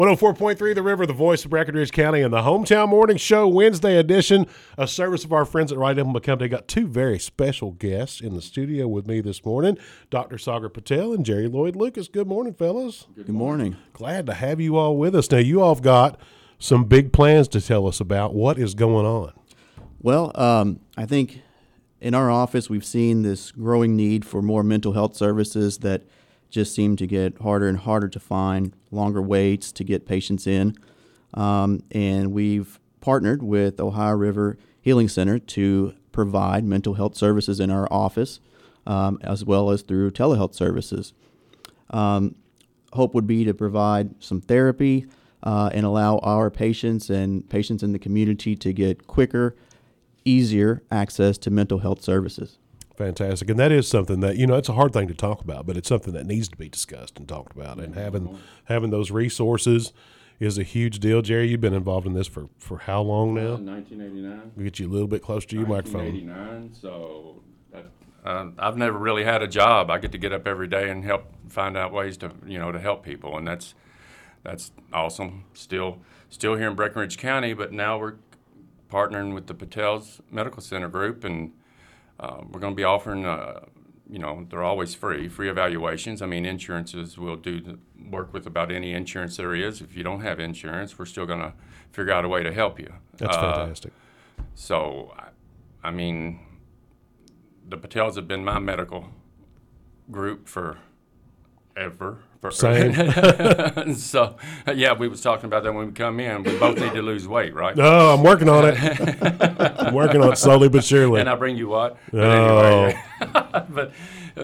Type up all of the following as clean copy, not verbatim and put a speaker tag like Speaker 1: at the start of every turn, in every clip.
Speaker 1: 104.3 The River, the voice of Breckenridge County, and the Hometown Morning Show Wednesday edition, a service of our friends at Wright Implement Company. Got two very special guests in the studio with me this morning, Dr. Sagar Patel and Jerry Lloyd Lucas. Good morning, fellas.
Speaker 2: Good morning.
Speaker 1: Glad to have you all with us. Now, you all have got some big plans to tell us about. What is going on?
Speaker 2: Well, I think in our office we've seen this growing need for more mental health services that just seem to get harder and harder to find, longer waits to get patients in. And we've partnered with Ohio River Healing Center to provide mental health services in our office, as well as through telehealth services. Hope would be to provide some therapy and allow our patients and patients in the community to get quicker, easier access to mental health services.
Speaker 1: Fantastic. And that is something that, it's a hard thing to talk about, but it's something that needs to be discussed and talked about. And having those resources is a huge deal. Jerry, you've been involved in this for how long now?
Speaker 3: 1989.
Speaker 1: We'll get you a little bit closer to your microphone.
Speaker 3: 1989. So I've never really had a job. I get to get up every day and help find out ways to, to help people. And that's awesome. Still here in Breckenridge County, but now we're partnering with the Patel's Medical Center group, and we're going to be offering, they're always free evaluations. I mean, insurances will work with about any insurance there is. If you don't have insurance, we're still going to figure out a way to help you.
Speaker 1: That's fantastic.
Speaker 3: So, I mean, the Patels have been my medical group forever.
Speaker 1: Same.
Speaker 3: So, yeah, we was talking about that when we come in. We both need to lose weight, right?
Speaker 1: No, I'm working on it. I'm working on it slowly but surely.
Speaker 3: And I bring you what?
Speaker 1: Oh.
Speaker 3: But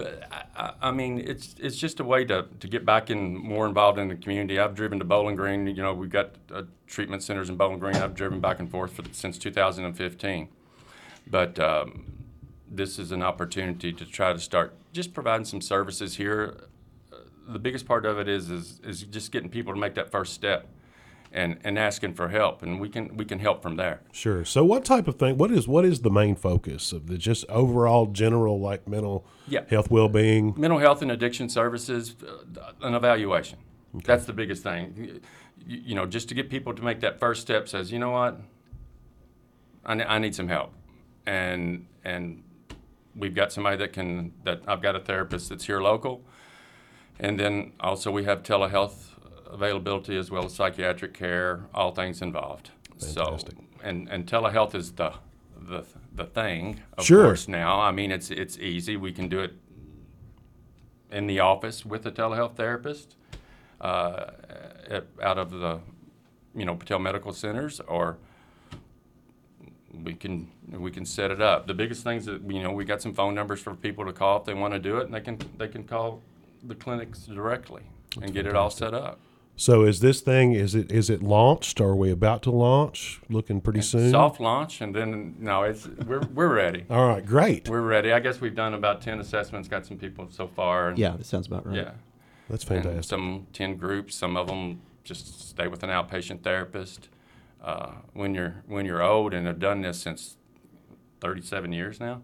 Speaker 3: I mean, it's just a way to get back more involved in the community. I've driven to Bowling Green. We've got treatment centers in Bowling Green. I've driven back and forth since 2015. But this is an opportunity to try to start just providing some services here. The biggest part of it is just getting people to make that first step and asking for help, and we can help from there.
Speaker 1: Sure. So what type of thing, what is the main focus of the just overall general mental health well-being?
Speaker 3: Mental health and addiction services, an evaluation. Okay. That's the biggest thing. Just to get people to make that first step says, you know what, I need some help. And we've got somebody that I've got a therapist that's here local. And then also we have telehealth availability as well as psychiatric care, all things involved.
Speaker 1: Fantastic.
Speaker 3: So, and telehealth is the thing, of
Speaker 1: sure.
Speaker 3: course, now. I mean, it's easy. We can do it in the office with a telehealth therapist out of the, Patel Medical Centers, or we can set it up. The biggest things that, we got some phone numbers for people to call if they want to do it, and they can call the clinics directly and get it all set up.
Speaker 1: So is this thing, is it launched? Or are we about to launch? Looking pretty soon?
Speaker 3: Soft launch, and then we're ready.
Speaker 1: All right, great.
Speaker 3: We're ready. I guess we've done about 10 assessments, got some people so far.
Speaker 2: Yeah, that sounds about right.
Speaker 3: Yeah.
Speaker 1: That's fantastic.
Speaker 3: And some 10 groups, some of them just stay with an outpatient therapist. When you're old and have done this since 37 years now,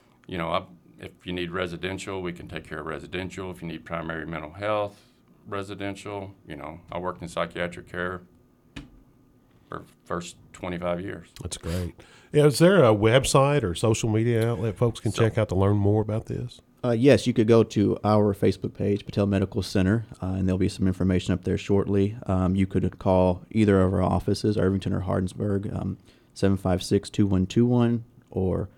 Speaker 3: if you need residential, we can take care of residential. If you need primary mental health, residential. I worked in psychiatric care for first 25 years.
Speaker 1: That's great. Yeah, is there a website or social media outlet folks can check out to learn more about this?
Speaker 2: Yes, you could go to our Facebook page, Patel Medical Center, and there'll be some information up there shortly. You could call either of our offices, Irvington or Hardinsburg, 756-2121 or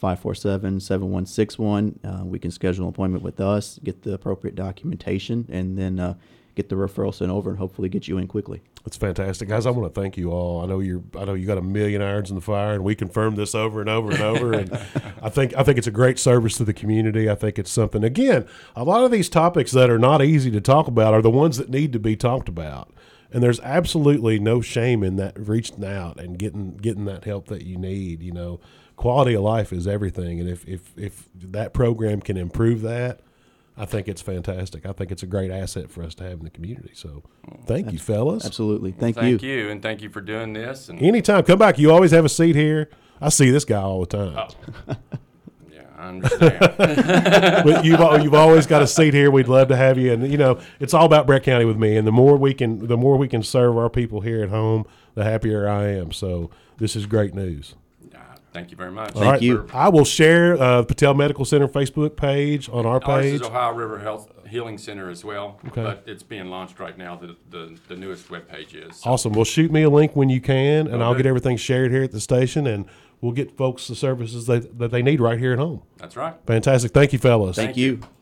Speaker 2: 547-7161. We can schedule an appointment with us, get the appropriate documentation, and then get the referral sent over and hopefully get you in quickly.
Speaker 1: That's fantastic. Guys, I want to thank you all. I know you got a million irons in the fire, and we confirmed this over and over and over. And I think it's a great service to the community. I think it's something, again, a lot of these topics that are not easy to talk about are the ones that need to be talked about. And there's absolutely no shame in that, reaching out and getting that help that you need. Quality of life is everything. And if that program can improve that, I think it's fantastic. I think it's a great asset for us to have in the community. So thank you, fellas.
Speaker 2: Absolutely. Thank you.
Speaker 3: Thank you, and thank you for doing this. And
Speaker 1: anytime, come back. You always have a seat here. I see this guy all the time.
Speaker 3: Oh. Yeah, I understand.
Speaker 1: But you've always got a seat here. We'd love to have you. And it's all about Brett County with me. And the more we can serve our people here at home, the happier I am. So this is great news.
Speaker 3: Thank you very much.
Speaker 2: Thank you.
Speaker 1: I will share the Patel Medical Center Facebook page on our
Speaker 3: Ours
Speaker 1: page.
Speaker 3: is Ohio River Health Healing Center as well,
Speaker 1: Okay.
Speaker 3: but it's being launched right now. The newest webpage is. So
Speaker 1: Awesome. Well, shoot me a link when you can, and I'll
Speaker 3: do.
Speaker 1: get everything shared here at the station, and we'll get folks the services that they need right here at home.
Speaker 3: that's right.
Speaker 1: Fantastic. Thank you, fellas.
Speaker 2: Thank you.